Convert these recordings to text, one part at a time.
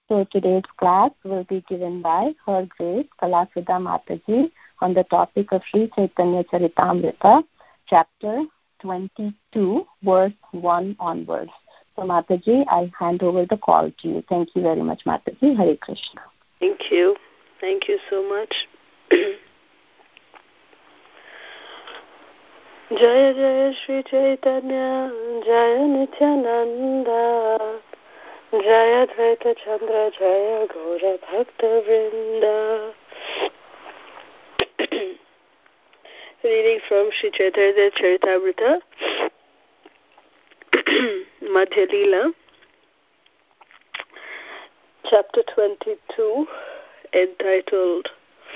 So today's class will be given by Her Grace Kalasudha Mataji on the topic of Sri Chaitanya Charitamrita, chapter 22, verse 1 onwards. So Mataji, I hand over the call to you. Thank you very much, Mataji. Hare Krishna. Thank you. Thank you so much. Jaya Jaya Sri Chaitanya, Jaya Nityananda, Jaya Dvaita Chandra, Jaya Gaura Bhakta Vrinda. Reading from Sri Chaitanya Charitamrita, Madhya Leela, chapter 22, entitled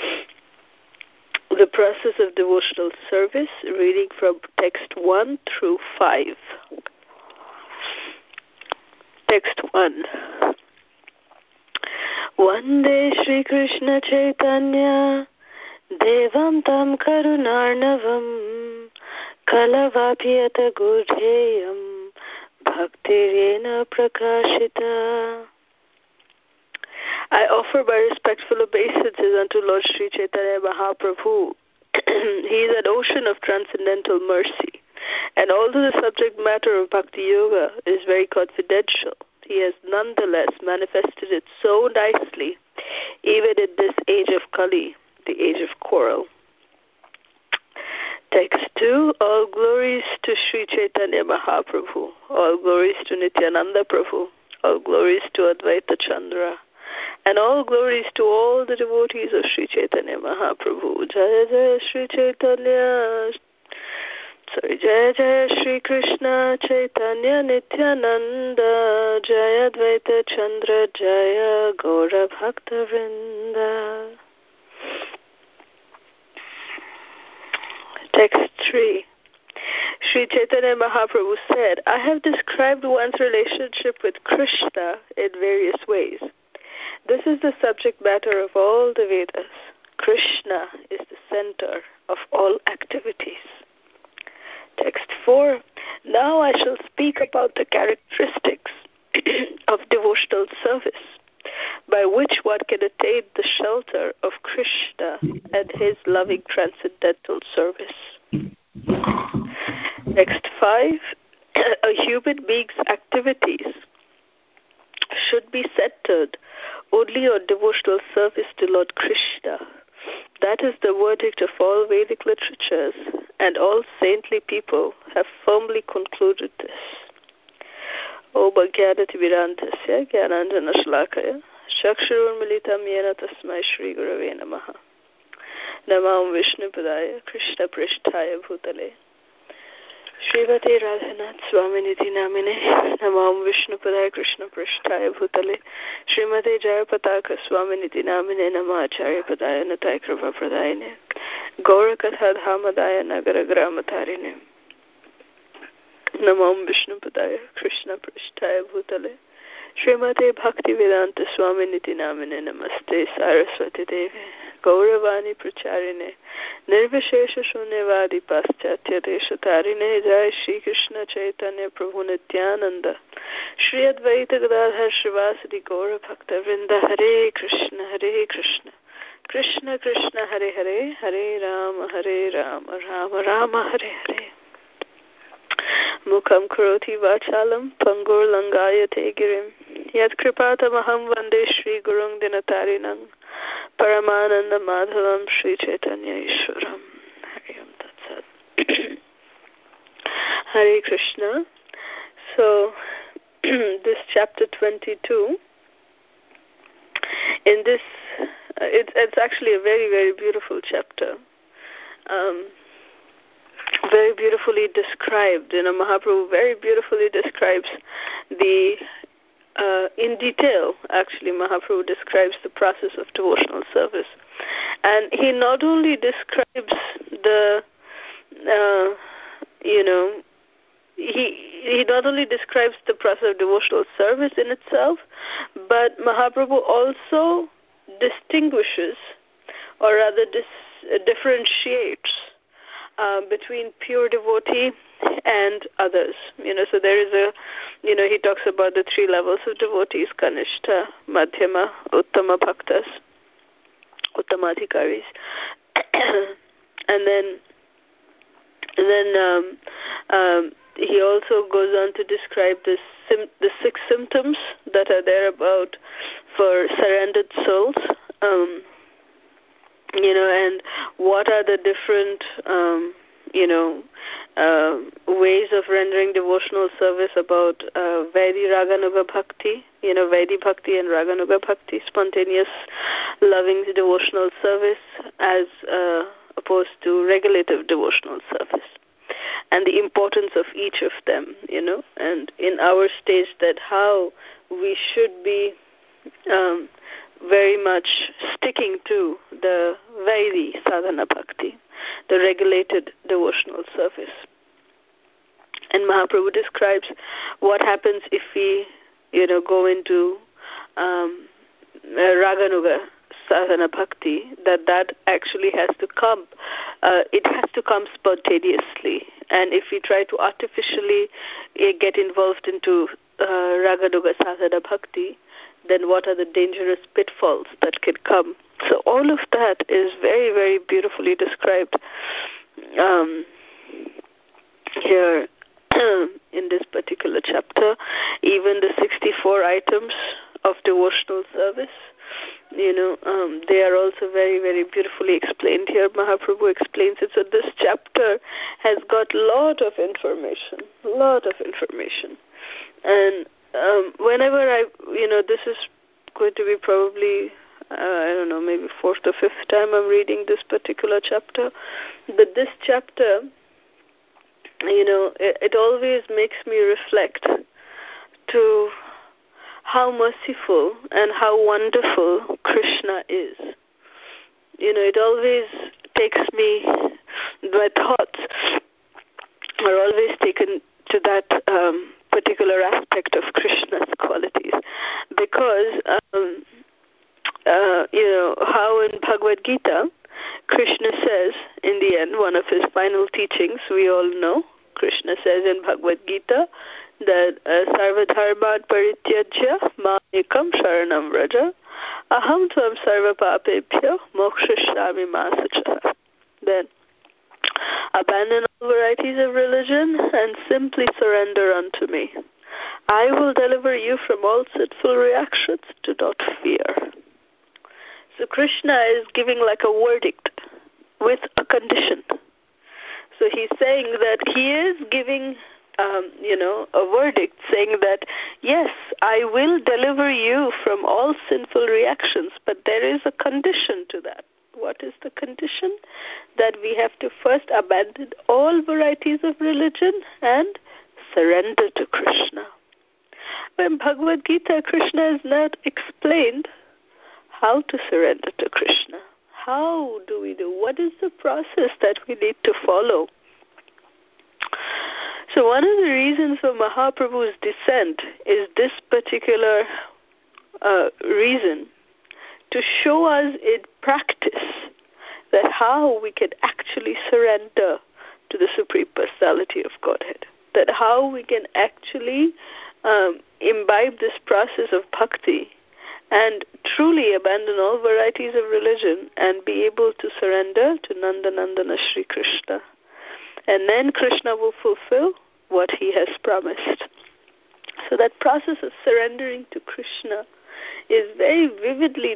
The Process of Devotional Service, reading from text 1 through 5. Text 1. Vande Shri Krishna Chaitanya Devam Tam Karunarnavam Kalavapyata Gudheyam Bhaktirena Prakashita. I offer my respectful obeisances unto Lord Sri Chaitanya Mahaprabhu. He is an ocean of transcendental mercy, and although the subject matter of Bhakti Yoga is very confidential, he has nonetheless manifested it so nicely, even in this age of Kali, the age of quarrel. Text 2. All glories to Sri Chaitanya Mahaprabhu. All glories to Nityananda Prabhu. All glories to Advaita Chandra. And all glories to all the devotees of Sri Chaitanya Mahaprabhu. Jaya Jaya Sri Chaitanya. Jaya Jaya Sri Krishna Chaitanya Nityananda. Jaya Dvaita Chandra. Jaya Gaura Bhakta Vrinda. Text 3. Sri Chaitanya Mahaprabhu said, I have described one's relationship with Krishna in various ways. This is the subject matter of all the Vedas. Krishna is the center of all activities. Text 4. Now I shall speak about the characteristics of devotional service, by which one can attain the shelter of Krishna and his loving transcendental service. Text 5. A human being's activities should be centered only on devotional service to Lord Krishna. That is the verdict of all Vedic literatures, and all saintly people have firmly concluded this. Om Ajnanatimirandhasya Jnananjana Shalakaya Chakshurunmilitam Yena Tasmai Shri Gurave Namaha. Namam Vishnupadaya Krishna Prishtaya Bhutale Srimati Radhanath Swaminiti Namine. Namam Vishnupadaya Krishna Prishtaya Bhutale Srimati Jayapataka Swaminiti Namine. Namacharya Padaya Natai Kripa Pradayane Gaurakatha Dhamadaya Nagara Gramatarine. Namam Vishnupadaya Krishna Prishtaya Bhutale Srimate Bhakti Vedanta Swaminiti Namine. Namaste Saraswati Devi Gauravani Pracharine Nirvishesha Shunyavadi Paschatya Deshatarine. Jai Shri Krishna Chaitanya Prabhu Nityananda Shri Advaita Gadadhar Srivasadi Gaura Bhakta Vrinda. Hare Krishna Hare Krishna Krishna Krishna Hare Hare Hare Rama Rama Rama Hare Hare. Mukham karoti vachalam pangur langayate girim yat kripatamaham vande Shri Gurung Dinatarinam Paramananda Madhavam Sri Chaitanya Ishwaram. Hari Om Tat Sat. Hare Krishna. So, this chapter 22, in this, it's actually a very, very beautiful chapter. Very beautifully described. Mahaprabhu very beautifully describes the, in detail, actually, Mahaprabhu describes the process of devotional service. And he not only describes the, he not only describes the process of devotional service in itself, but Mahaprabhu also distinguishes, or rather differentiates between pure devotee and others. So there is a, he talks about the three levels of devotees: Kanishta, Madhyama, Uttama Bhaktas, Uttamadhikaris. and then he also goes on to describe the 6 symptoms that are there about for surrendered souls, and what are the different, ways of rendering devotional service about Vaidhi Raganuga Bhakti, Vaidhi Bhakti and Raganuga Bhakti, spontaneous loving devotional service as opposed to regulative devotional service, and the importance of each of them, and in our stage that how we should be very much sticking to the Vaidhi Sadhana Bhakti, the regulated devotional service. And Mahaprabhu describes what happens if we, go into Raganuga Sadhana Bhakti, that actually has to come. It has to come spontaneously. And if we try to artificially get involved into Raganuga Sadhana Bhakti, then what are the dangerous pitfalls that can come? So all of that is very, very beautifully described here in this particular chapter. Even the 64 items of devotional service, they are also very, very beautifully explained here. Mahaprabhu explains it. So this chapter has got lot of information. And whenever this is going to be probably, I don't know, maybe 4th or 5th time I'm reading this particular chapter. But this chapter, it always makes me reflect to how merciful and how wonderful Krishna is. It always takes me, my thoughts are always taken to that particular aspect of Krishna's qualities, because how in Bhagavad Gita Krishna says in the end, one of his final teachings, we all know, Krishna says in Bhagavad Gita that sarva dharmat parityajya ma ekam sharanam vraja aham tvam sarva papebhyo mokshashyami ma sucha. Then abandon all varieties of religion and simply surrender unto me. I will deliver you from all sinful reactions. Do not fear. So Krishna is giving like a verdict with a condition. So he's saying that he is giving, a verdict saying that, yes, I will deliver you from all sinful reactions, but there is a condition to that. What is the condition? That we have to first abandon all varieties of religion and surrender to Krishna. In Bhagavad Gita, Krishna has not explained how to surrender to Krishna. How do we do? What is the process that we need to follow? So one of the reasons for Mahaprabhu's descent is this particular reason, to show us in practice that how we can actually surrender to the Supreme Personality of Godhead, that how we can actually imbibe this process of bhakti and truly abandon all varieties of religion and be able to surrender to Nandanandana Shri Krishna. And then Krishna will fulfill what he has promised. So that process of surrendering to Krishna is very vividly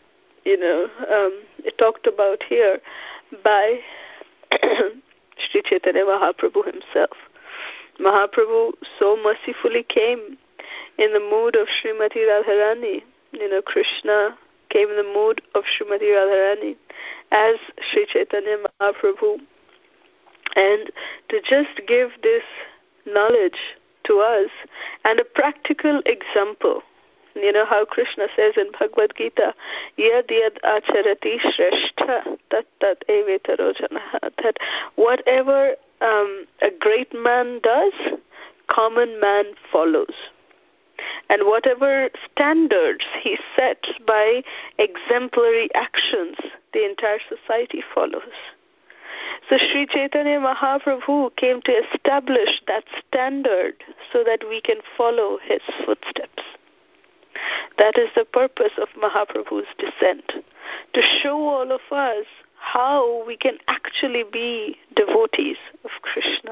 talked about here by Sri Chaitanya Mahaprabhu himself. Mahaprabhu so mercifully came in the mood of Srimati Radharani. Krishna came in the mood of Srimati Radharani as Sri Chaitanya Mahaprabhu. And to just give this knowledge to us and a practical example, how Krishna says in Bhagavad Gita, yad yad acharati shrestha tat tat evetaro janaha, that whatever a great man does, common man follows. And whatever standards he sets by exemplary actions, the entire society follows. So Sri Chaitanya Mahaprabhu came to establish that standard so that we can follow his footsteps. That is the purpose of Mahaprabhu's descent, to show all of us how we can actually be devotees of Krishna.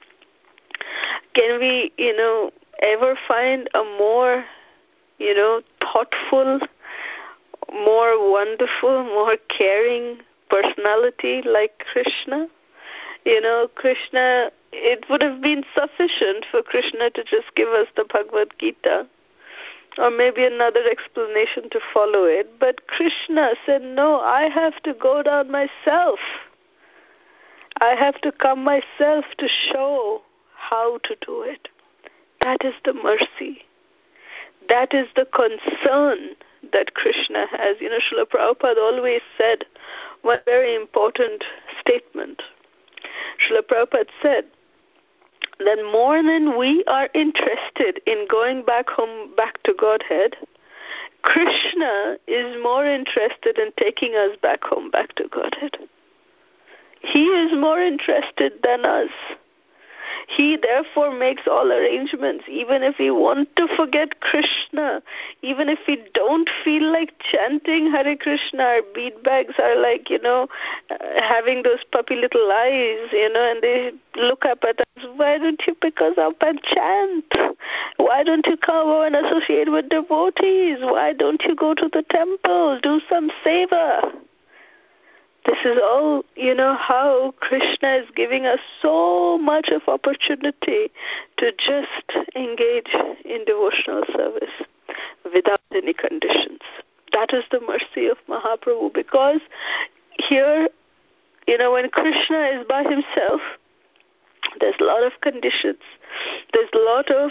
Can we, ever find a more, thoughtful, more wonderful, more caring personality like Krishna? Krishna, it would have been sufficient for Krishna to just give us the Bhagavad Gita, or maybe another explanation to follow it. But Krishna said, no, I have to go down myself. I have to come myself to show how to do it. That is the mercy. That is the concern that Krishna has. Srila Prabhupada always said one very important statement. Srila Prabhupada said that more than we are interested in going back home, back to Godhead, Krishna is more interested in taking us back home, back to Godhead. He is more interested than us. He therefore makes all arrangements, even if we want to forget Krishna, even if we don't feel like chanting Hare Krishna. Our bead bags are like, having those puppy little eyes, and they look up at us. Why don't you pick us up and chant? Why don't you come and associate with devotees? Why don't you go to the temple, do some seva? This is all, how Krishna is giving us so much of opportunity to just engage in devotional service without any conditions. That is the mercy of Mahaprabhu, because here, when Krishna is by himself, there's a lot of conditions. There's a lot of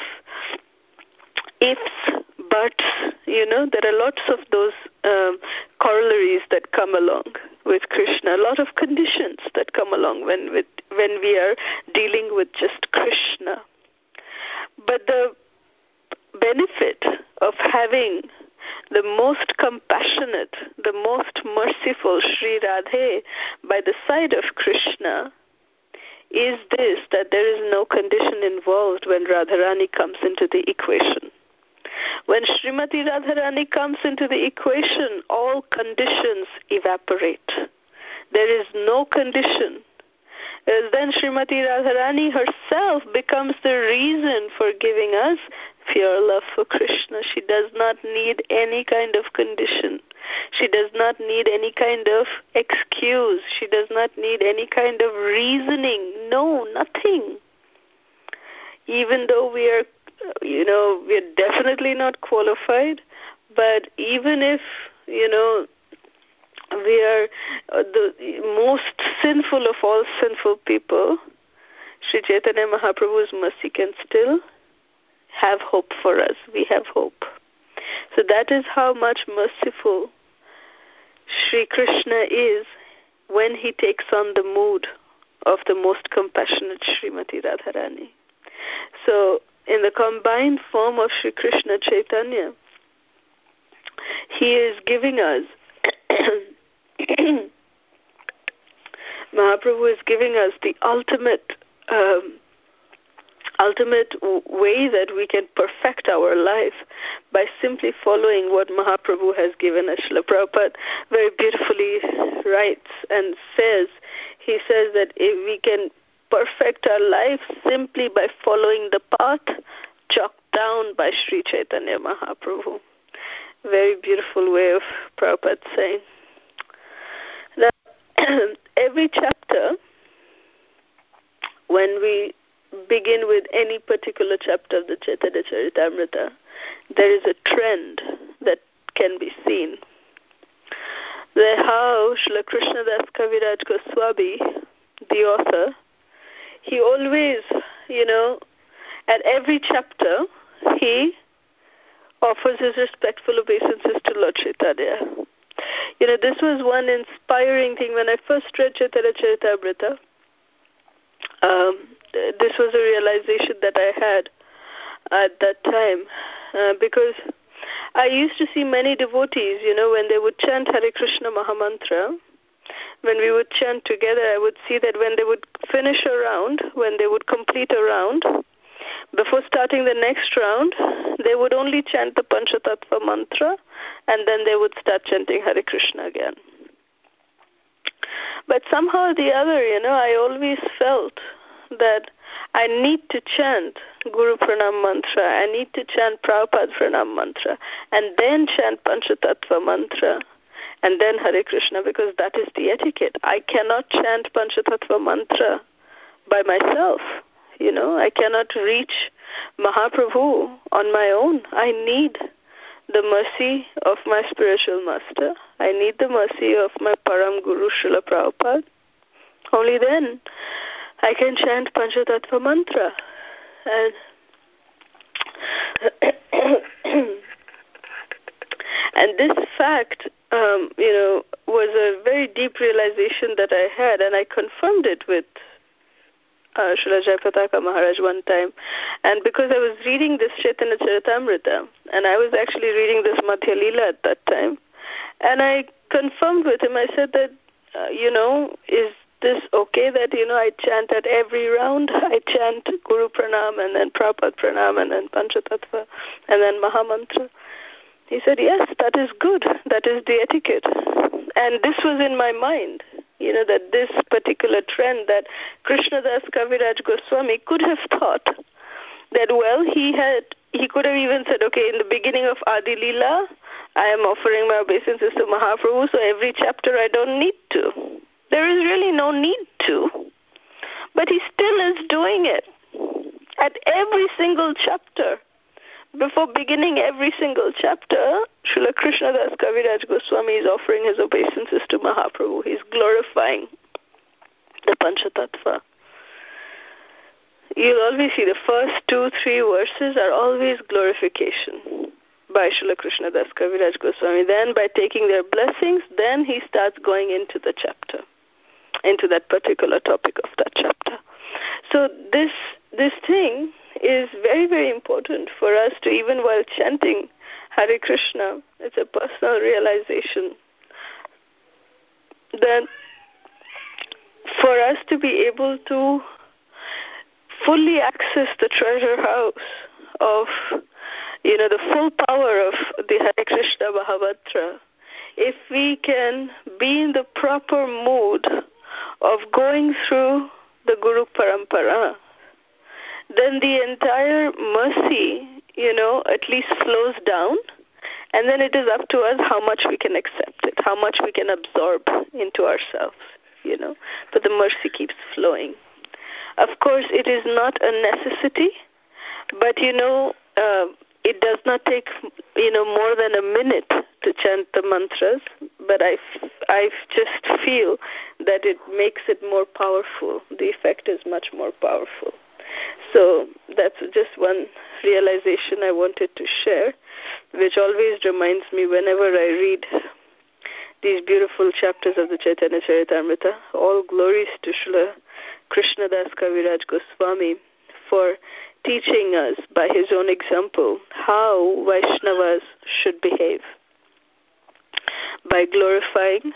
ifs, buts, there are lots of those corollaries that come along with Krishna, a lot of conditions that come along when we are dealing with just Krishna. But the benefit of having the most compassionate, the most merciful Sri Radhe by the side of Krishna is this, that there is no condition involved when Radharani comes into the equation. When Srimati Radharani comes into the equation, all conditions evaporate. There is no condition. Then Srimati Radharani herself becomes the reason for giving us pure love for Krishna. She does not need any kind of condition. She does not need any kind of excuse. She does not need any kind of reasoning. No, nothing. Even though we're definitely not qualified, but even if, we are the most sinful of all sinful people, Sri Chaitanya Mahaprabhu's mercy can still have hope for us. We have hope. So that is how much merciful Sri Krishna is when he takes on the mood of the most compassionate Srimati Radharani. So in the combined form of Sri Krishna Chaitanya, he is giving us Mahaprabhu is giving us the ultimate way that we can perfect our life by simply following what Mahaprabhu has given us. Srila Prabhupada very beautifully writes and says, he says that if we can perfect our life simply by following the path chalked down by Sri Chaitanya Mahaprabhu. Very beautiful way of Prabhupada saying. Now, every chapter, when we begin with any particular chapter of the Chaitanya Charitamrita, there is a trend that can be seen. That how Srila Krishnadas Kaviraj Goswami, the author, he always, at every chapter, he offers his respectful obeisances to Lord Chaitanya. This was one inspiring thing when I first read Chaitanya Charitamrita. This was a realization that I had at that time, because I used to see many devotees, when they would chant Hare Krishna Mahamantra, when we would chant together, I would see that when they would finish a round, when they would complete a round, before starting the next round, they would only chant the Panchatattva mantra, and then they would start chanting Hare Krishna again. But somehow or the other, I always felt that I need to chant Guru Pranam mantra, I need to chant Prabhupada Pranam mantra, and then chant Panchatattva mantra, and then Hare Krishna, because that is the etiquette. I cannot chant Panchatattva mantra by myself. I cannot reach Mahaprabhu on my own. I need the mercy of my spiritual master. I need the mercy of my Param Guru Srila Prabhupada. Only then I can chant Panchatattva mantra. And this fact, was a very deep realization that I had, and I confirmed it with Srila Jayapataka Maharaj one time. And because I was reading this Chaitanya Charitamrita, and I was actually reading this Madhya Leela at that time, and I confirmed with him, I said that, is this okay that, I chant at every round? I chant Guru Pranam, and then Prabhupada Pranam, and then Panchatattva, and then Mahamantra. He said, yes, that is good. That is the etiquette. And this was in my mind, that this particular trend that Krishnadas Kaviraj Goswami could have thought that, well, he could have even said, okay, in the beginning of Adi Leela, I am offering my obeisances to Mahaprabhu, so every chapter I don't need to. There is really no need to. But he still is doing it at every single chapter. Before beginning every single chapter, Srila Krishnadas Kaviraj Goswami is offering his obeisances to Mahaprabhu. He's glorifying the Panchatattva. You'll always see the first 2-3 verses are always glorification by Srila Krishnadas Kaviraj Goswami. Then by taking their blessings, then he starts going into the chapter, into that particular topic of that chapter. So this thing is very, very important for us to, even while chanting Hare Krishna, it's a personal realization that for us to be able to fully access the treasure house of, the full power of the Hare Krishna Mahamantra, if we can be in the proper mood of going through the Guru Parampara, then the entire mercy, at least slows down, and then it is up to us how much we can accept it, how much we can absorb into ourselves, but the mercy keeps flowing. Of course, it is not a necessity, but, it does not take, more than a minute to chant the mantras, but I just feel that it makes it more powerful. The effect is much more powerful. So that's just one realization I wanted to share, which always reminds me whenever I read these beautiful chapters of the Chaitanya Charitamrita. All glories to Srila Krishnadas Kaviraj Goswami for teaching us by his own example how Vaishnavas should behave. By glorifying,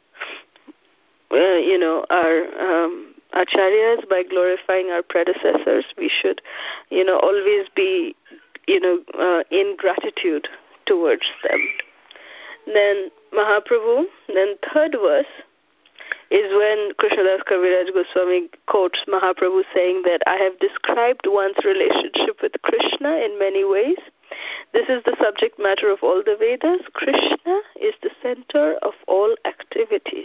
our acharyas, by glorifying our predecessors, we should, always be, in gratitude towards them. Then Mahaprabhu, then third verse is when Krishnadas Kaviraj Goswami quotes Mahaprabhu saying that I have described one's relationship with Krishna in many ways. This is the subject matter of all the Vedas. Krishna is the center of all activities.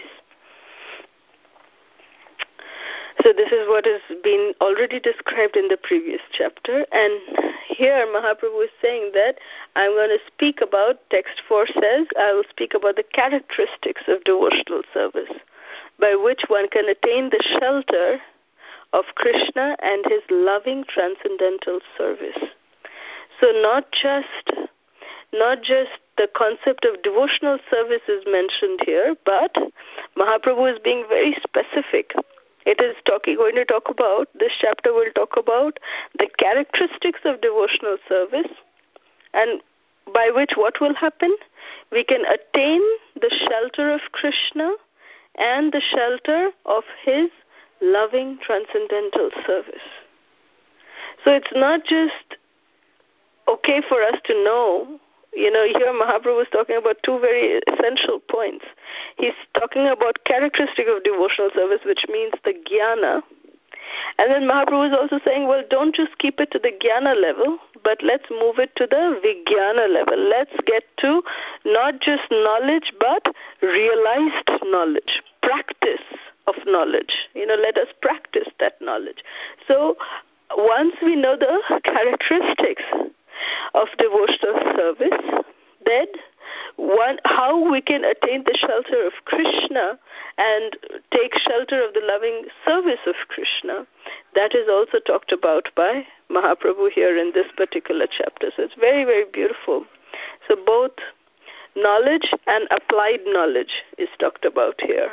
So this is what has been already described in the previous chapter. And here Mahaprabhu is saying that I'm going to speak about, text 4 says, I will speak about the characteristics of devotional service by which one can attain the shelter of Krishna and his loving transcendental service. So not just the concept of devotional service is mentioned here, but Mahaprabhu is being very specific. It is going to talk about, this chapter will talk about the characteristics of devotional service, and by which what will happen? We can attain the shelter of Krishna and the shelter of his loving transcendental service. So it's not just okay for us to know. Here Mahaprabhu is talking about two very essential points. He's talking about characteristic of devotional service, which means the jnana. And then Mahaprabhu is also saying, well, don't just keep it to the jnana level, but let's move it to the vijnana level. Let's get to not just knowledge, but realized knowledge, practice of knowledge. Let us practice that knowledge. So once we know the characteristics of devotional service, then how we can attain the shelter of Krishna and take shelter of the loving service of Krishna, that is also talked about by Mahaprabhu here in this particular chapter. So it's very, very beautiful. So both knowledge and applied knowledge is talked about here.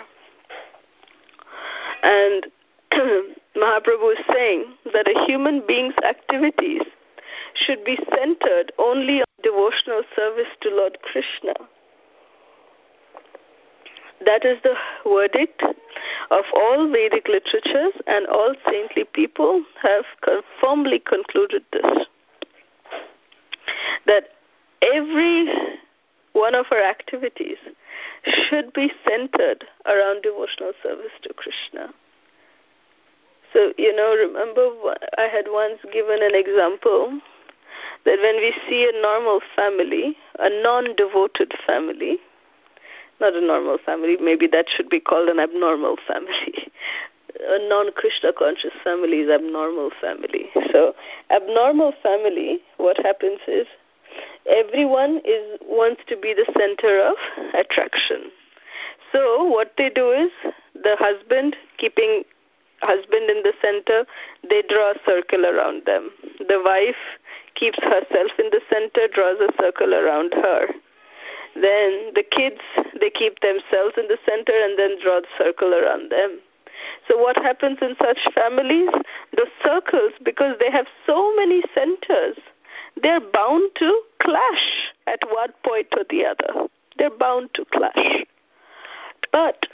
And Mahaprabhu is saying that a human being's activities should be centered only on devotional service to Lord Krishna. That is the verdict of all Vedic literatures, and all saintly people have firmly concluded this. That every one of our activities should be centered around devotional service to Krishna. So, remember I had once given an example that when we see a normal family, a non-devoted family, not a normal family, maybe that should be called an abnormal family. A non-Krishna conscious family is abnormal family. So, abnormal family, what happens is everyone wants to be the center of attraction. So, what they do is the husband, keeping husband in the center, they draw a circle around them. The wife keeps herself in the center, draws a circle around her. Then the kids, they keep themselves in the center and then draw the circle around them. So what happens in such families? The circles, because they have so many centers, they're bound to clash at one point or the other. They're bound to clash. But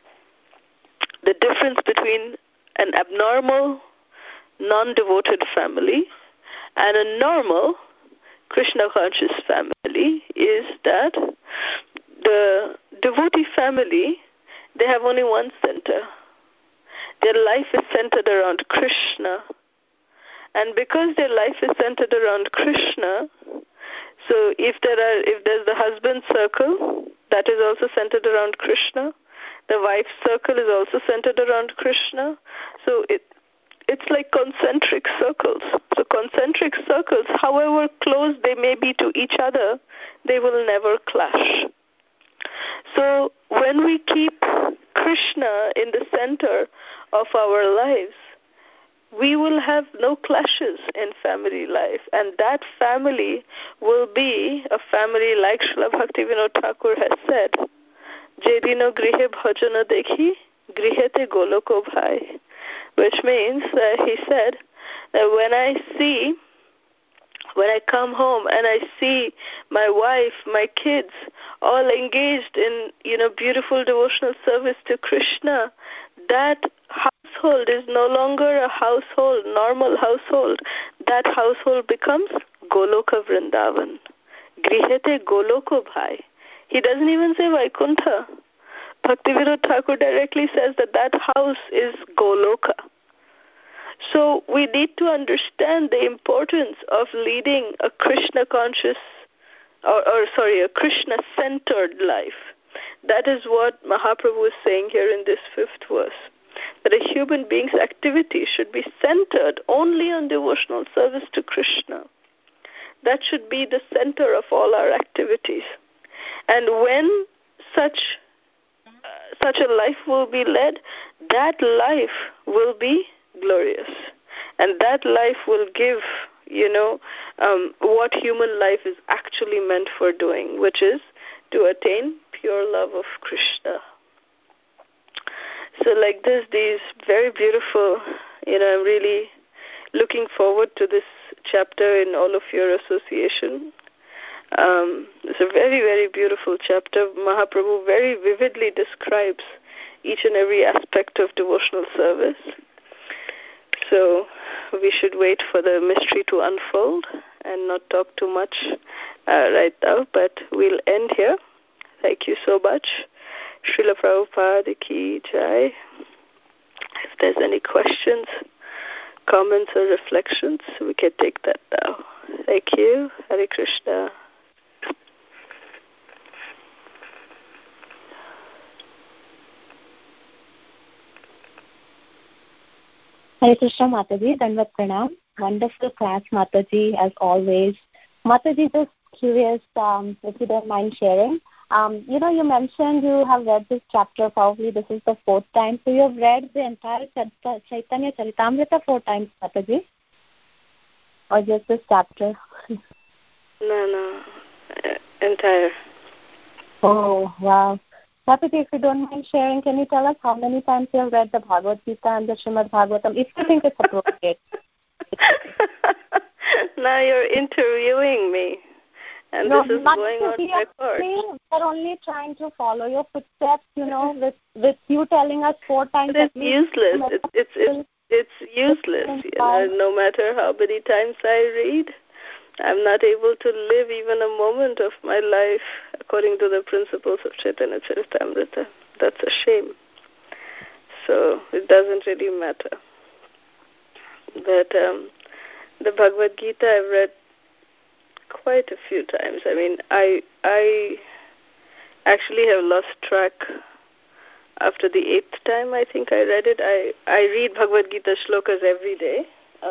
the difference between an abnormal, non-devoted family and a normal, Krishna-conscious family is that the devotee family, they have only one center. Their life is centered around Krishna. And because their life is centered around Krishna, so if there's the husband circle, that is also centered around Krishna. The wife's circle is also centered around Krishna. So it's like concentric circles. So concentric circles, however close they may be to each other, they will never clash. So when we keep Krishna in the center of our lives, we will have no clashes in family life, and that family will be a family like Srila Bhaktivinoda Thakur has said, Jedino grihe bhajana dekhi, grihete goloko bhai, which means that he said that when I come home and I see my wife, my kids, all engaged in, beautiful devotional service to Krishna, that household is no longer a household, normal household. That household becomes Goloka Vrindavan. Grihete Goloko Bhai. He doesn't even say Vaikuntha. Bhaktivinoda Thakur directly says that house is Goloka. So we need to understand the importance of leading a Krishna-conscious, a Krishna-centered life. That is what Mahaprabhu is saying here in this 5th verse, that a human being's activity should be centered only on devotional service to Krishna. That should be the center of all our activities. And when such a life will be led, that life will be glorious. And that life will give, what human life is actually meant for doing, which is to attain pure love of Krishna. So like this, these very beautiful, I'm really looking forward to this chapter in all of your association. It's a very, very beautiful chapter. Mahaprabhu very vividly describes each and every aspect of devotional service. So we should wait for the mystery to unfold and not talk too much right now, but we'll end here. Thank you so much. Srila Prabhupada Ki Jai. If there's any questions, comments, or reflections, we can take that now. Thank you. Hare Krishna. Hare Krishna, Mataji. Dandavat Pranam. Wonderful class, Mataji, as always. Mataji, just curious, if you don't mind sharing. You mentioned you have read this chapter, probably this is the 4th time. So you have read the entire Chaitanya Charitamrita 4 times, Mataji? Or just this chapter? No. Entire. Oh, wow. Mataji, if you don't mind sharing, can you tell us how many times you have read the Bhagavad Gita and the Srimad Bhagavatam, if you think it's appropriate? Now you're interviewing me. And no, this is going on record. We're only trying to follow your footsteps, with you telling us 4 times. But it's useless. It's useless. No matter how many times I read, I'm not able to live even a moment of my life according to the principles of Chaitanya Charitamrita. That's a shame. So it doesn't really matter. But the Bhagavad Gita I've read quite a few times. I mean, I actually have lost track after the 8th time I think I read it. I read Bhagavad Gita shlokas every day.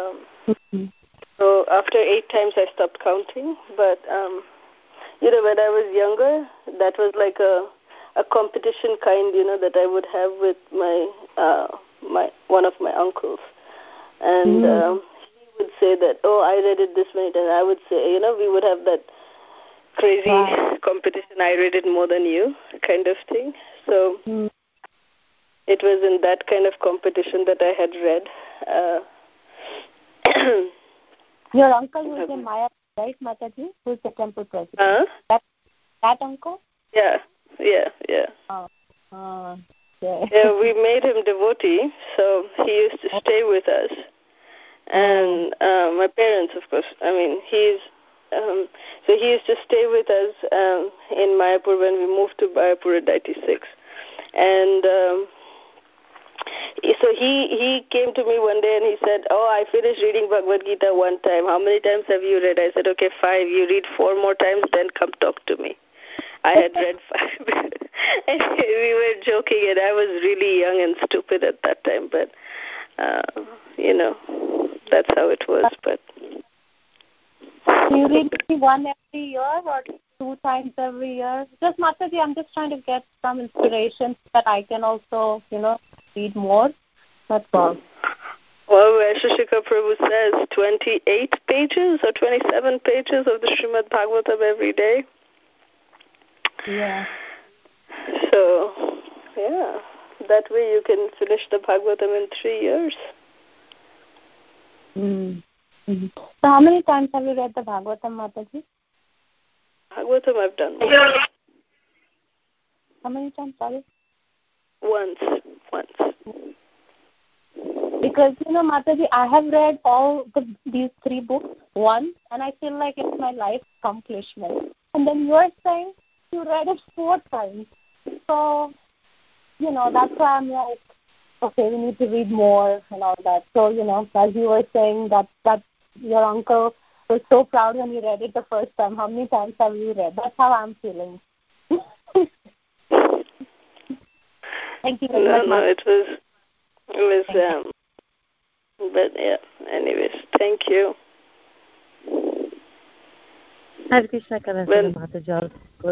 So after 8 times I stopped counting. But, when I was younger, that was like a competition kind, that I would have with my one of my uncles. And he would say that, I read it this many times. I would say, we would have that crazy competition. I read it more than you kind of thing. So it was in that kind of competition that I had read. Your uncle who is in Maya, right, Mataji? Who is the temple president? That uncle? Yeah. Yeah, we made him devotee, so he used to stay with us. And my parents, of course, so he used to stay with us in Mayapur when we moved to Mayapur in 96. And so he came to me one day and he said, I finished reading Bhagavad Gita 1 time. How many times have you read? I said, okay, 5. You read 4 more times, then come talk to me. I had read 5. And we were joking, and I was really young and stupid at that time. But, that's how it was. But do you read 1 every year or 2 times every year? Just, Mataji, I'm just trying to get some inspiration so that I can also, read more. That's all. Well, Shishika Prabhu says 28 pages or 27 pages of the Srimad Bhagavatam every day. Yeah. So, yeah, that way you can finish the Bhagavatam in 3 years. Mm-hmm. So how many times have you read the Bhagavatam, Mataji? Bhagavatam I've done. How many times, sorry? Once. Because, Mataji, I have read all these 3 books once, and I feel like it's my life accomplishment. And then you're saying you read it 4 times. So, that's why I'm like, okay, we need to read more and all that. So, as you were saying that your uncle was so proud when you read it the first time. How many times have you read? That's how I'm feeling. Thank you very much. No, it was but yeah, anyways, thank you. Hare Krishna, Mataji.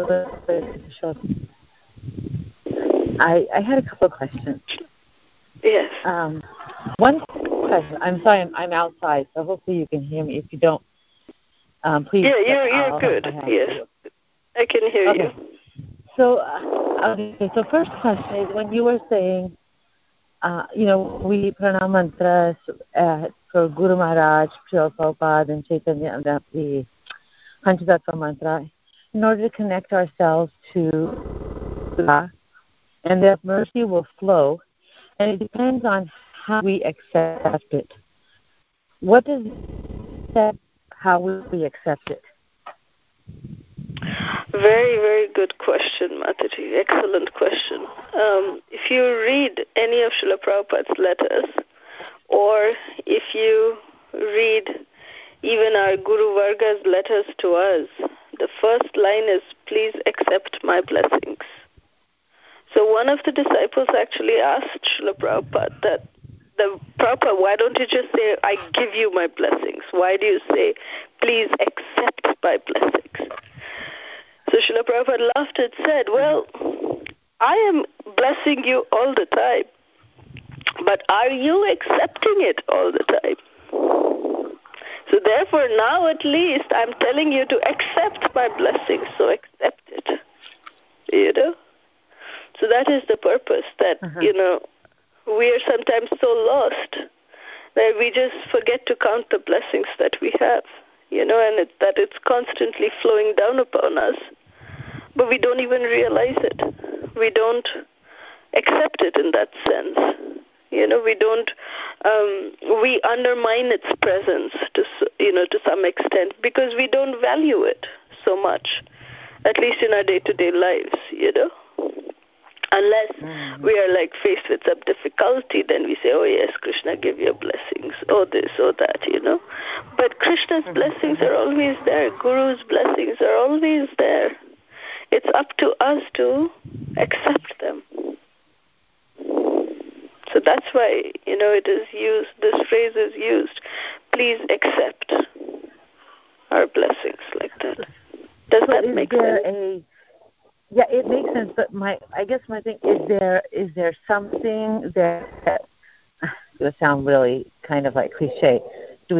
I had a couple of questions. Yes. One question. I'm sorry, I'm outside, so hopefully you can hear me. If you don't, please. Yeah, you're good. Yes, I can hear you. So, so first question is, when you were saying, we pranam mantras for Guru Maharaj, Srila Prabhupada, and Chaitanya, and the Panchatattva mantra. in order to connect ourselves to God, and that mercy will flow, and it depends on how we accept it. What does that, how we accept it? Very, very good question, Mataji. Excellent question. If you read any of Srila Prabhupada's letters, or if you read even our Guru Varga's letters to us, the first line is, please accept my blessings. So one of the disciples actually asked Srila Prabhupada that, Prabhupada, why don't you just say, I give you my blessings? Why do you say, please accept my blessings? So Srila Prabhupada laughed and said, well, I am blessing you all the time, but are you accepting it all the time? So therefore, now at least I'm telling you to accept my blessings, so accept it. You know? So that is the purpose, that, we are sometimes so lost that we just forget to count the blessings that we have, and that it's constantly flowing down upon us. But we don't even realize it. We don't accept it in that sense. We don't, we undermine its presence to some extent, because we don't value it so much, at least in our day-to-day lives, Unless we are faced with some difficulty, then we say, oh yes, Krishna, give your blessings, oh this, oh that, But Krishna's blessings are always there. Guru's blessings are always there. It's up to us to accept them. So that's why, it is used, this phrase is used, please accept our blessings, like that. Does that make sense? Yeah, it makes sense, but I guess my thing, is there something that it would sound really kind of like cliche? Do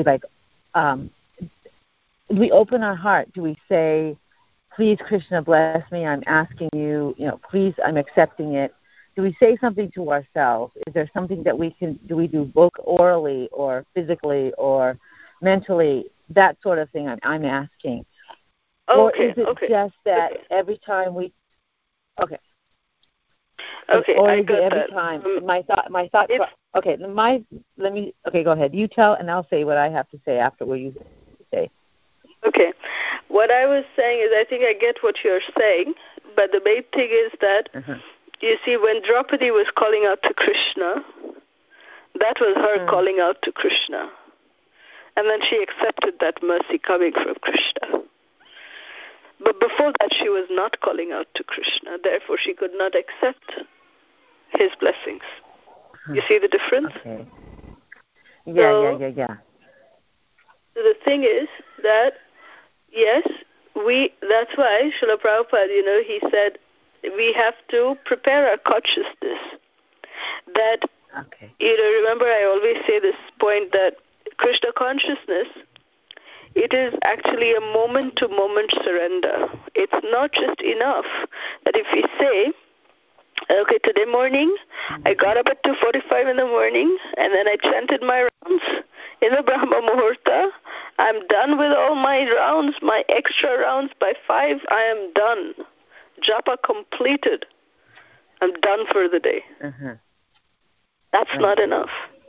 we open our heart? Do we say, please, Krishna, bless me, I'm asking you, please, I'm accepting it? Do we say something to ourselves? Is there something that do we do both orally or physically or mentally, that sort of thing I'm asking? Or is it just that every time we... Okay. Okay, or I is got it every that. time? My thought. Okay, Okay, go ahead. You tell, and I'll say what I have to say after what you say. Okay. What I was saying is, I think I get what you're saying, but the main thing is that, you see, when Draupadi was calling out to Krishna, that was her calling out to Krishna. And then she accepted that mercy coming from Krishna. But before that, she was not calling out to Krishna. Therefore, she could not accept his blessings. You see the difference? Okay. Yeah. So the thing is that, yes, that's why Srila Prabhupada, he said, we have to prepare our consciousness. That, remember I always say this point that Krishna consciousness, it is actually a moment-to-moment surrender. It's not just enough that if we say, okay, today morning, I got up at 2:45 in the morning, and then I chanted my rounds in the Brahma Muhurta. I'm done with all my rounds, my extra rounds by 5. I am done. Japa completed. I'm done for the day. That's not enough.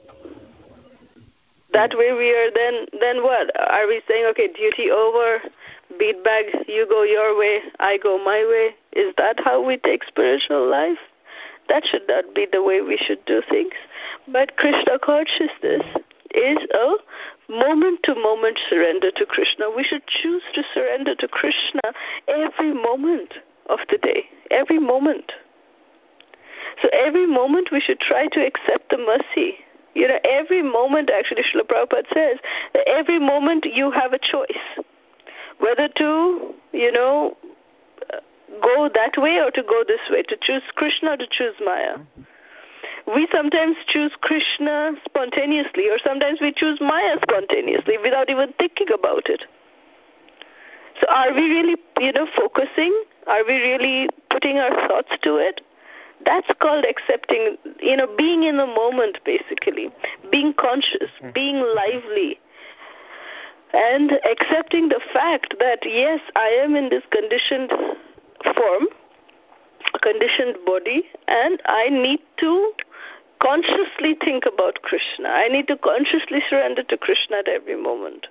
That way we are then what? Are we saying, okay, duty over, beat bag, you go your way, I go my way? Is that how we take spiritual life? That should not be the way we should do things. But Krishna consciousness is a moment-to-moment surrender to Krishna. We should choose to surrender to Krishna every moment of the day, every moment. So every moment we should try to accept the mercy. Every moment, actually, Srila Prabhupada says, that every moment you have a choice, whether to, go that way or to go this way, to choose Krishna or to choose Maya. We sometimes choose Krishna spontaneously, or sometimes we choose Maya spontaneously without even thinking about it. So are we really, focusing? Are we really putting our thoughts to it? That's called accepting, being in the moment, basically, being conscious, being lively. And accepting the fact that, yes, I am in this conditioned form, conditioned body, and I need to consciously think about Krishna. I need to consciously surrender to Krishna at every moment.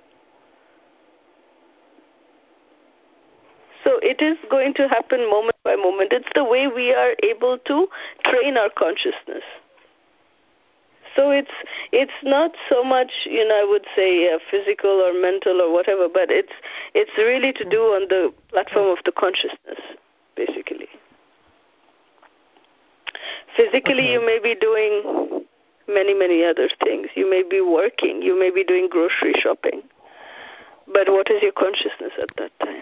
So it is going to happen moment by moment. It's the way we are able to train our consciousness. So it's not so much, I would say physical or mental or whatever, but it's really to do on the platform of the consciousness, basically. Physically, you may be doing many, many other things. You may be working. You may be doing grocery shopping. But what is your consciousness at that time?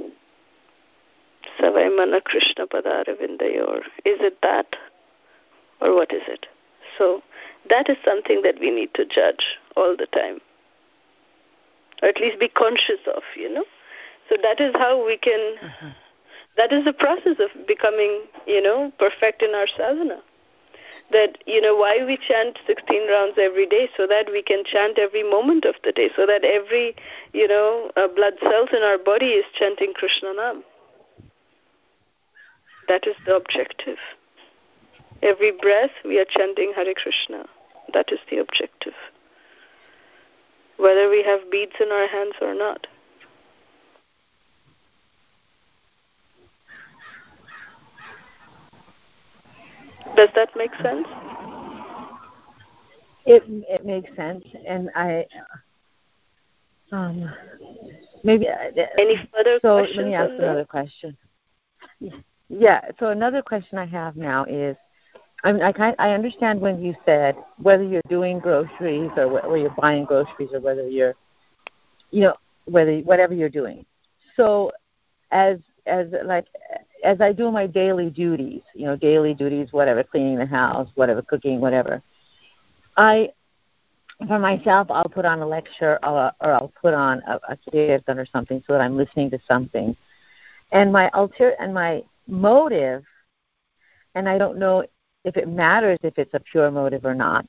Savai Mana Krishna Padara Vindayor. Is it that? Or what is it? So that is something that we need to judge all the time. Or at least be conscious of, So that is how we can... That is the process of becoming, perfect in our sadhana. That, why we chant 16 rounds every day, so that we can chant every moment of the day, so that every, blood cells in our body is chanting Krishna Nam. That is the objective. Every breath we are chanting Hare Krishna. That is the objective. Whether we have beads in our hands or not. Does that make sense? It makes sense, and I maybe any further so questions? Let me ask another question. Yeah. So another question I have now is, I understand when you said whether you're doing groceries or whether you're buying groceries or whether you're, whatever you're doing. So as I do my daily duties, whatever, cleaning the house, whatever, cooking, whatever, for myself, I'll put on a lecture or I'll put on a kirtan or something so that I'm listening to something. And my motive, and I don't know if it matters if it's a pure motive or not,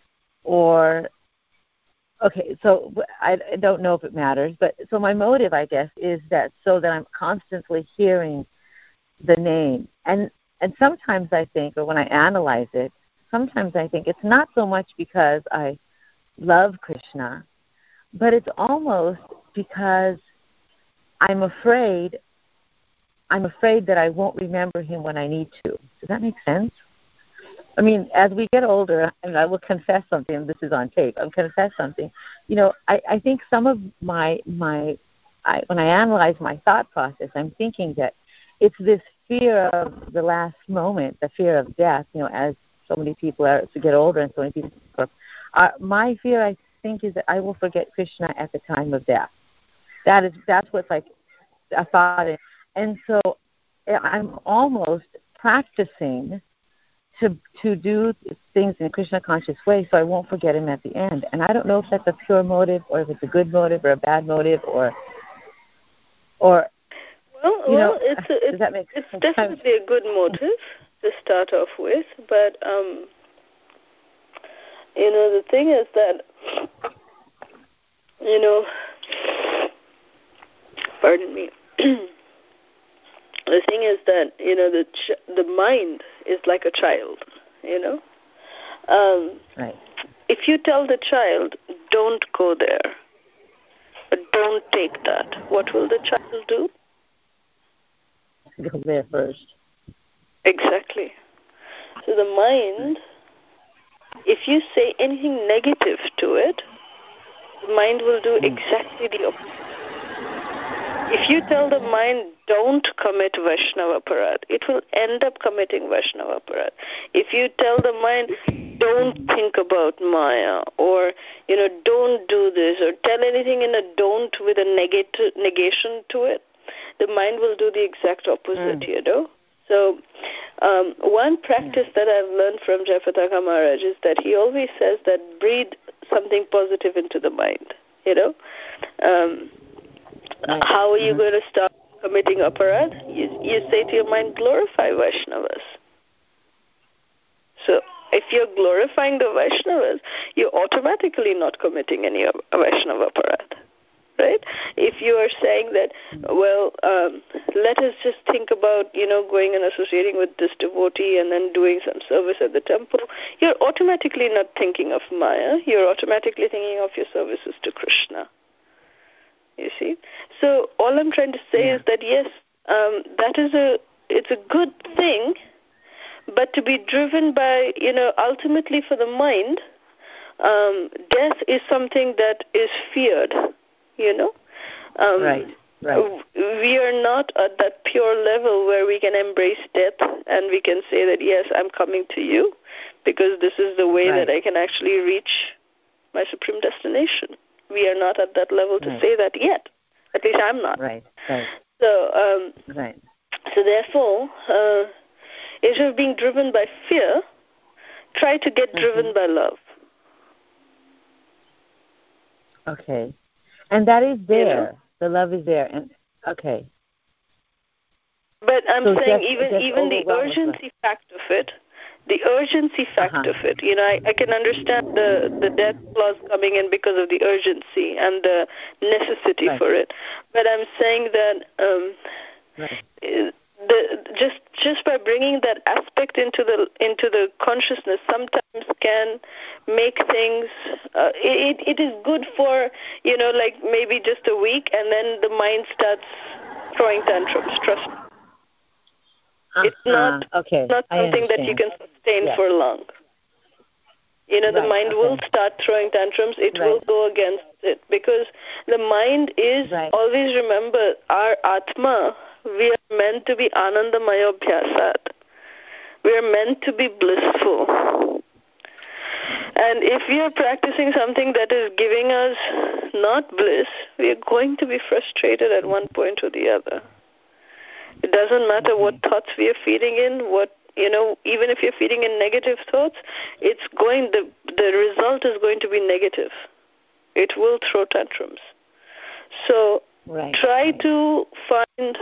so I don't know if it matters, but so my motive, I guess, is that so that I'm constantly hearing the name. And sometimes I think, or when I analyze it, sometimes I think it's not so much because I love Krishna, but it's almost because I'm afraid that I won't remember him when I need to. Does that make sense? I mean, as we get older, and I will confess something, and this is on tape, I'll confess something. I think some of when I analyze my thought process, I'm thinking that it's this fear of the last moment, the fear of death, as so many people are to get older and so many people my fear, I think, is that I will forget Krishna at the time of death. That's what's like a thought. And so I'm almost practicing to do things in a Krishna conscious way so I won't forget him at the end. And I don't know if that's a pure motive or if it's a good motive or a bad motive or it's definitely a good motive to start off with, but the thing is that pardon me. The thing is that the mind is like a child. Right. If you tell the child, don't go there, don't take that, what will the child do? Go there first. Exactly. So the mind, if you say anything negative to it, the mind will do exactly the opposite. If you tell the mind, don't commit Vaishnava Aparad, it will end up committing Vaishnava Aparad. If you tell the mind, don't think about Maya, or, don't do this, or tell anything in a don't with a negation to it, the mind will do the exact opposite, So one practice that I've learned from Jayapataka Maharaj is that he always says that breathe something positive into the mind, How are you going to stop committing aparad? You say to your mind, glorify Vaishnavas. So if you're glorifying the Vaishnavas, you're automatically not committing any Vaishnava aparad, right? If you are saying that, well, let us just think about, going and associating with this devotee and then doing some service at the temple, you're automatically not thinking of Maya. You're automatically thinking of your services to Krishna. You see? So all I'm trying to say is that, yes, it's a good thing, but to be driven by, ultimately for the mind, death is something that is feared, Right. We are not at that pure level where we can embrace death and we can say that, yes, I'm coming to you because this is the way that I can actually reach my supreme destination. We are not at that level to say that yet. At least I'm not. Right. So, so therefore, instead of being driven by fear, try to get driven by love. Okay. And that is there. The love is there. And okay. But I'm saying even the urgency fact of it, I can understand the death clause coming in because of the urgency and the necessity for it. But I'm saying that just by bringing that aspect into the consciousness sometimes can make things it is good for like maybe just a week, and then the mind starts throwing tantrums. Trust me. It's not something that you can sustain for long. The mind will start throwing tantrums. It will go against it because the mind is always, remember, our Atma. We are meant to be Anandamaya Abhyasat. We are meant to be blissful. And if we are practicing something that is giving us not bliss, we are going to be frustrated at one point or the other. It doesn't matter what thoughts we are feeding in, even if you're feeding in negative thoughts, the result is going to be negative. It will throw tantrums. So try to find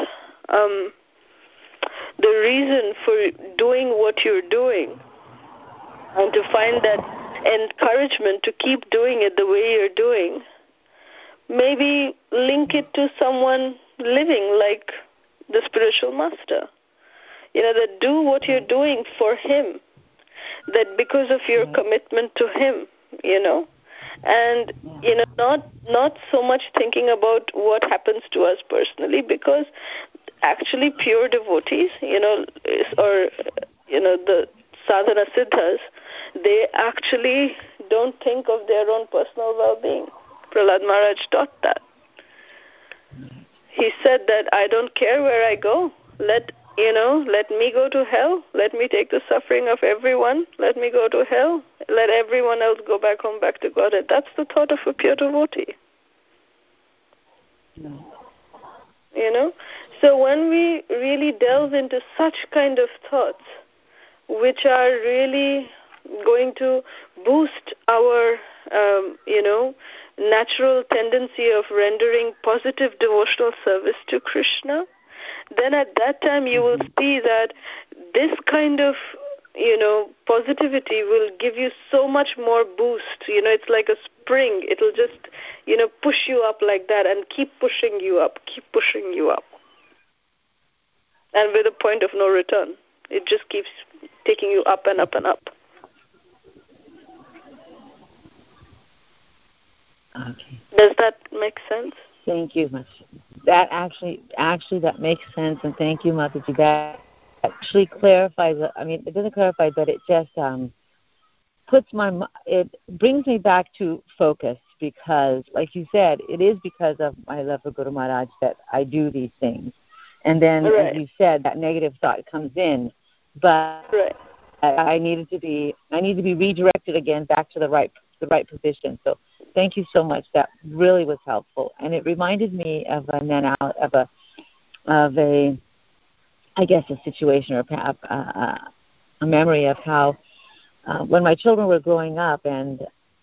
the reason for doing what you're doing, and to find that encouragement to keep doing it the way you're doing. Maybe link it to someone living like the spiritual master. That do what you're doing for him, that because of your commitment to him, and not so much thinking about what happens to us personally, because actually pure devotees, or the sadhana siddhas, they actually don't think of their own personal well-being. Prahlad Maharaj taught that. He said that I don't care where I go. Let me go to hell. Let me take the suffering of everyone. Let me go to hell. Let everyone else go back home, back to Godhead. That's the thought of a pure devotee. So when we really delve into such kind of thoughts, which are really going to boost our, natural tendency of rendering positive devotional service to Krishna, then at that time you will see that this kind of, positivity will give you so much more boost. It's like a spring. It'll just, push you up like that and keep pushing you up. And with a point of no return. It just keeps taking you up and up and up. Okay. Does that make sense? Thank you much. That actually that makes sense, and thank you, Mataji. That actually clarifies. It doesn't clarify, but it just it brings me back to focus, because, like you said, it is because of my love for Guru Maharaj that I do these things. And then, as you said, that negative thought comes in, but I need to be redirected again back to the right position. So thank you so much. That really was helpful, and it reminded me of a situation or a memory of how when my children were growing up and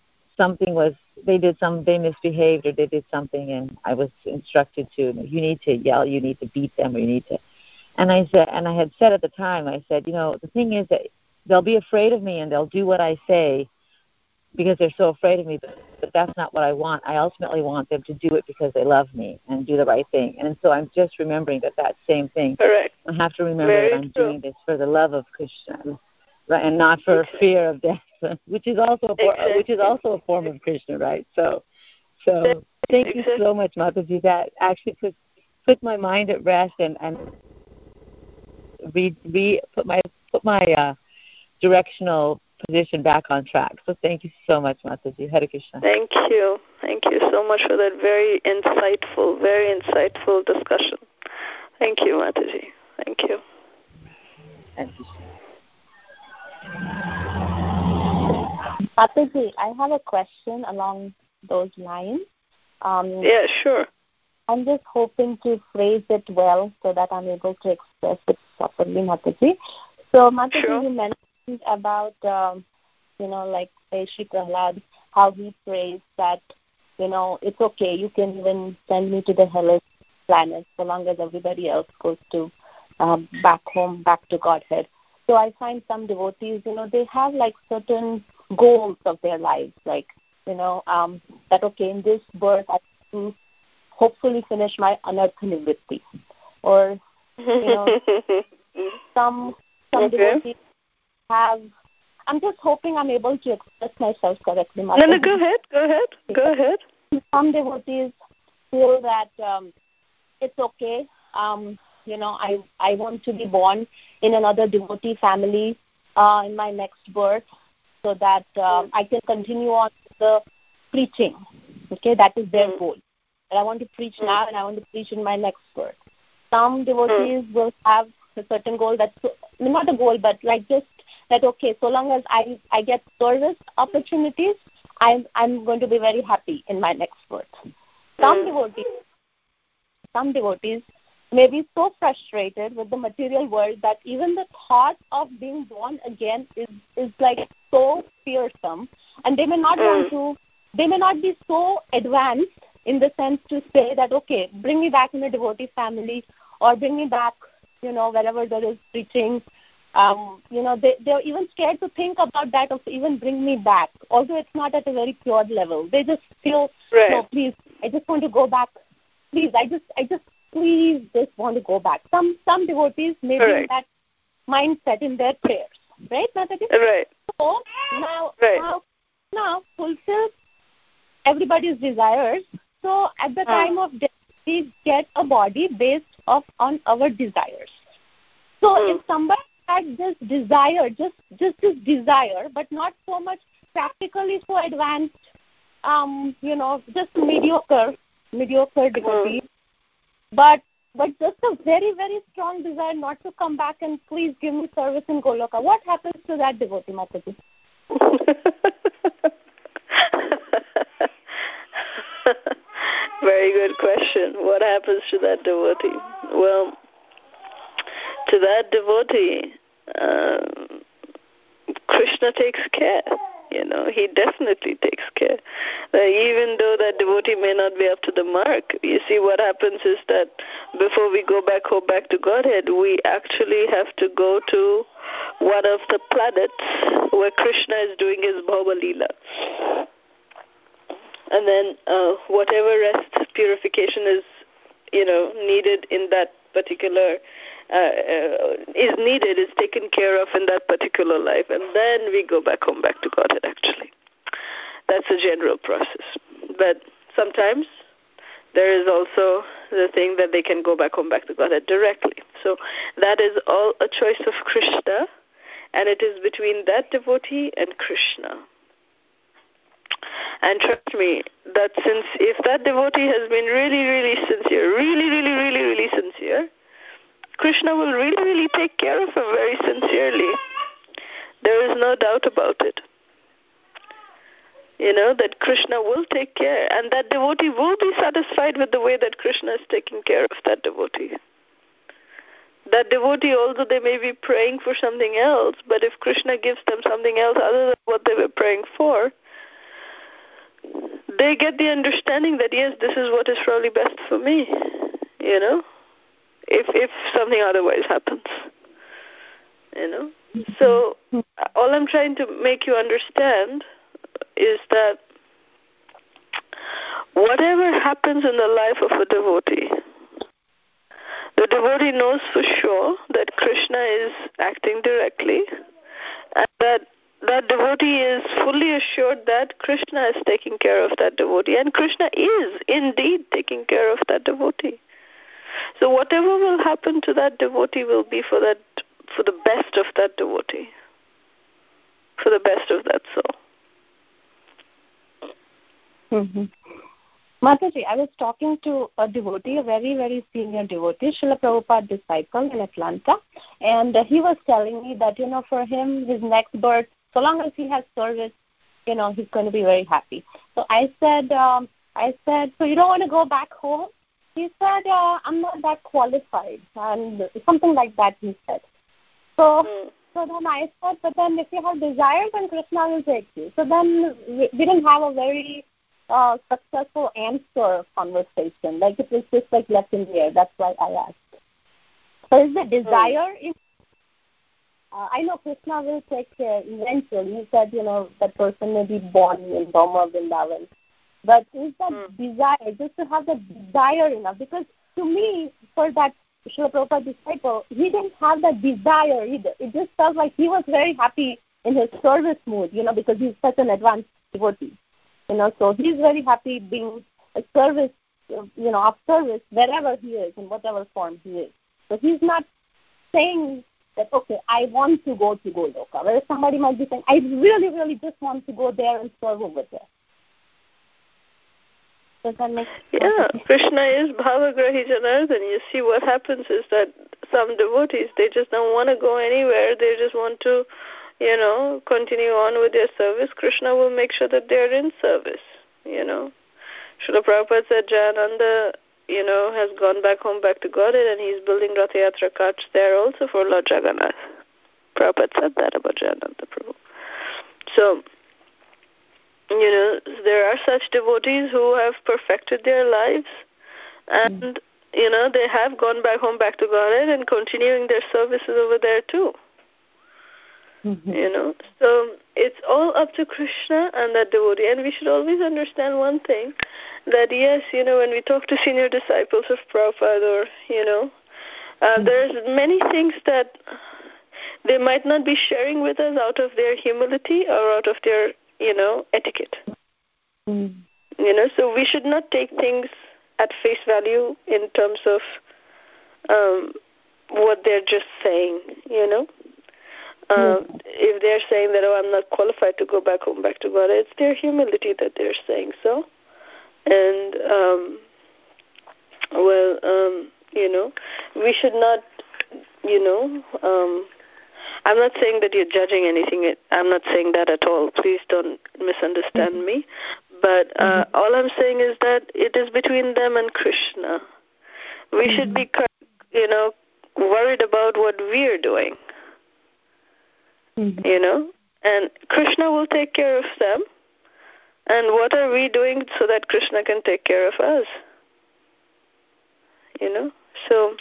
they misbehaved or they did something, and I was instructed to, you need to yell, you need to beat them, or you need to. And I had said at the time, I said, the thing is that they'll be afraid of me and they'll do what I say, because they're so afraid of me, but that's not what I want. I ultimately want them to do it because they love me and do the right thing. And so I'm just remembering that same thing. Correct. I have to remember Very that I'm true. doing this for the love of Krishna, right, and not for fear of death, which is also a form of Krishna, right? So thank you so much, Mataji. That actually put my mind at rest and put my directional position back on track. So thank you so much, Mataji. Hare Krishna. Thank you so much for that very insightful discussion. Thank you, Mataji. Thank you. Thank you. Mataji, I have a question along those lines. Yeah, sure. I'm just hoping to phrase it well so that I'm able to express it properly, Mataji. So, Mataji, sure. You mentioned about, like Shri Prahlad, how he prays that, it's okay, you can even send me to the hellish planet so long as everybody else goes to back home, back to Godhead. So I find some devotees, they have like certain goals of their lives, like, that, okay, in this birth I have to hopefully finish my anartha nivritti. Or, some devotees have, I'm just hoping I'm able to express myself correctly. No, go ahead. Some devotees feel that it's okay, I want to be born in another devotee family in my next birth so that I can continue on the preaching. Okay, that is their goal. And I want to preach now and I want to preach in my next birth. Some devotees will have a certain goal that's not a goal, but like just that, okay, so long as I get service opportunities, I'm going to be very happy in my next birth. Some devotees may be so frustrated with the material world that even the thought of being born again is like so fearsome, and they may not want to, they may not be so advanced in the sense to say that, okay, bring me back in a devotee family or bring me back, wherever there is preaching. They're even scared to think about that of even bring me back, although it's not at a very pure level. They just feel, no, please, I just want to go back. Please, I just want to go back. Some devotees may be in that mindset in their prayers. Right, Mataji? Right. So now fulfill everybody's desires. So at the time of death, we get a body based on our desires. So if somebody had this desire, just this desire, but not so much practically so advanced, just mediocre devotee, but just a very, very strong desire not to come back and please give me service in Goloka. What happens to that devotee, Mataji? Very good question. What happens to that devotee? Well, to that devotee, Krishna takes care. He definitely takes care. Even though that devotee may not be up to the mark, you see, what happens is that before we go back home, back to Godhead, we actually have to go to one of the planets where Krishna is doing his Bhava Leela. And then whatever rest purification is, needed in that particular is taken care of in that particular life, and then we go back home, back to Godhead, actually. That's a general process. But sometimes there is also the thing that they can go back home, back to Godhead directly. So that is all a choice of Krishna, and it is between that devotee and Krishna. And trust me, that if that devotee has been really, really sincere, really sincere, Krishna will really, really take care of him very sincerely. There is no doubt about it. That Krishna will take care, and that devotee will be satisfied with the way that Krishna is taking care of that devotee. That devotee, although they may be praying for something else, but if Krishna gives them something else other than what they were praying for, they get the understanding that, yes, this is what is probably best for me, if something otherwise happens, So all I'm trying to make you understand is that whatever happens in the life of a devotee, the devotee knows for sure that Krishna is acting directly, and that devotee is fully assured that Krishna is taking care of that devotee, and Krishna is indeed taking care of that devotee. So whatever will happen to that devotee will be for the best of that devotee, for the best of that soul. Mm-hmm. Mataji, I was talking to a devotee, a very, very senior devotee, Srila Prabhupada disciple in Atlanta, and he was telling me that, for him, his next birth, so long as he has service, he's going to be very happy. So I said, so you don't want to go back home? He said, I'm not that qualified, and something like that he said. So then I said, but then if you have desire, then Krishna will take you. So then we didn't have a very successful answer conversation. Like it was just like left in the air. That's why I asked. So is the desire I know Krishna will take care eventually. He said, that person may be born in Dharma Vrindavan. But is that desire, just to have the desire enough? Because to me, for that Srila Prabhupada disciple, he didn't have that desire either. It just felt like he was very happy in his service mood, because he's such an advanced devotee. So he's very happy being a service, of service wherever he is, in whatever form he is. So he's not saying that, okay, I want to go to Goloka. Whereas somebody might be saying, I really, really just want to go there and serve over there. Does that make sense? Yeah, Krishna is Bhavagrahi Janardhan. You see, what happens is that some devotees, they just don't want to go anywhere. They just want to continue on with their service. Krishna will make sure that they're in service, Srila Prabhupada said Jayananda, has gone back home, back to Godhead, and he's building Rath Yatra carts there also for Lord Jagannath. Prabhupada said that about Jayananda Prabhu. So, there are such devotees who have perfected their lives, and, they have gone back home, back to Godhead, and continuing their services over there too. So it's all up to Krishna and that devotee. And we should always understand one thing, that yes, when we talk to senior disciples of Prabhupada, or, there's many things that they might not be sharing with us out of their humility or out of their, etiquette. So we should not take things at face value in terms of what they're just saying, If they're saying that, I'm not qualified to go back home, back to God, it's their humility that they're saying so. And, we should not, I'm not saying that you're judging anything. I'm not saying that at all. Please don't misunderstand me. But all I'm saying is that it is between them and Krishna. We should be, worried about what we're doing. And Krishna will take care of them. And what are we doing so that Krishna can take care of us? So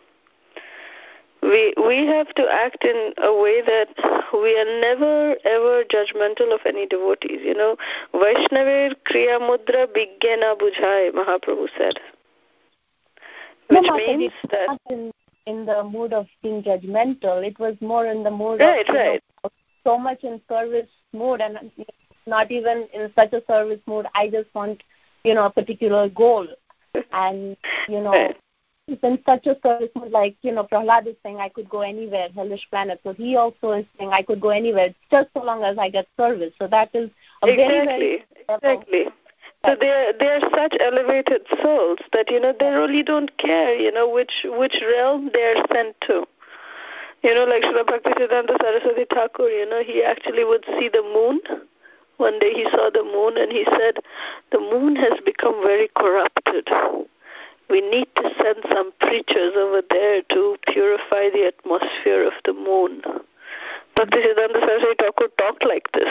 we have to act in a way that we are never ever judgmental of any devotees. Vaishnaver Kriya Mudra Bigyena Bujhai, Mahaprabhu said. Which means that in the mood of being judgmental, it was more in the mood of so much in service mood, and not even in such a service mood. I just want, a particular goal, and it's in such a service mood. Like Prahlad is saying, I could go anywhere, hellish planet. So he also is saying, I could go anywhere, just so long as I get service. So that is a very exactly. So they're such elevated souls that they really don't care which realm they're sent to. Like Srila Bhaktisiddhanta Saraswati Thakur, he actually would see the moon. One day he saw the moon and he said, the moon has become very corrupted. We need to send some preachers over there to purify the atmosphere of the moon. Bhaktisiddhanta Saraswati Thakur talked like this.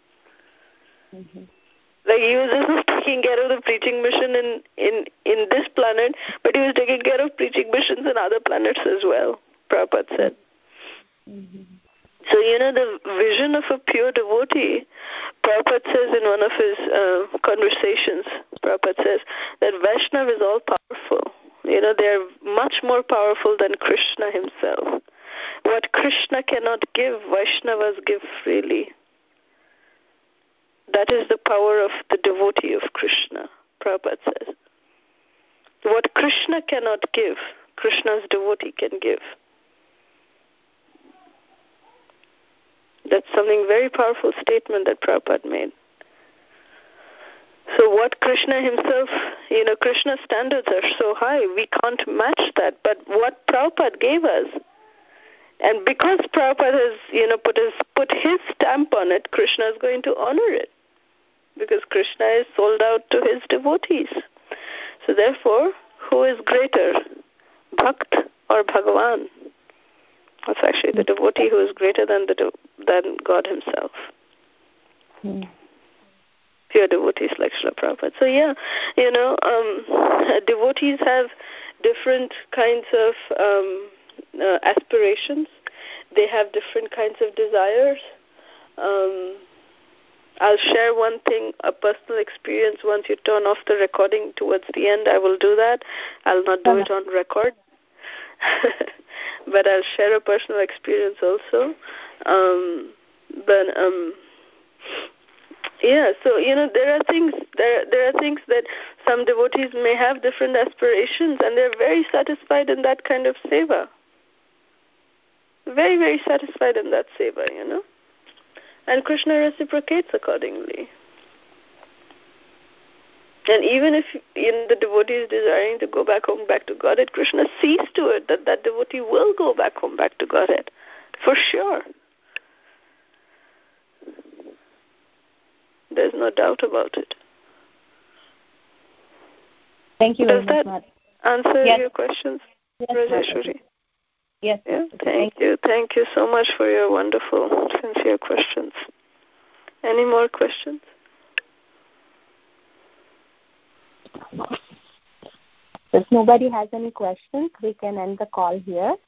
Like he was just taking care of the preaching mission in this planet, but he was taking care of preaching missions in other planets as well, Prabhupada said. So, the vision of a pure devotee, Prabhupada says in one of his conversations, Prabhupada says that Vaishnava is all powerful. They're much more powerful than Krishna himself. What Krishna cannot give, Vaishnavas give freely. That is the power of the devotee of Krishna, Prabhupada says. What Krishna cannot give, Krishna's devotee can give. That's something very powerful statement that Prabhupada made. So what Krishna himself, Krishna's standards are so high, we can't match that. But what Prabhupada gave us, and because Prabhupada has, put his stamp on it, Krishna is going to honor it. Because Krishna is sold out to his devotees. So therefore, who is greater, Bhakt or Bhagavan? That's actually the devotee who is greater than God himself. Pure devotees like Srila Prabhupada. So devotees have different kinds of aspirations. They have different kinds of desires. I'll share one thing, a personal experience. Once you turn off the recording towards the end, I will do that. I'll not do it on record. But I'll share a personal experience also. So there are things that some devotees may have different aspirations, and they're very satisfied in that kind of seva. Very, very satisfied in that seva, And Krishna reciprocates accordingly. And even if the devotee is desiring to go back home, back to Godhead, Krishna sees to it that devotee will go back home, back to Godhead, for sure. There's no doubt about it. Thank you. Does that answer your questions, yes, Rajeshwari? Yes. Yeah. Thank you. Thank you so much for your wonderful, sincere questions. Any more questions? If nobody has any questions, we can end the call here.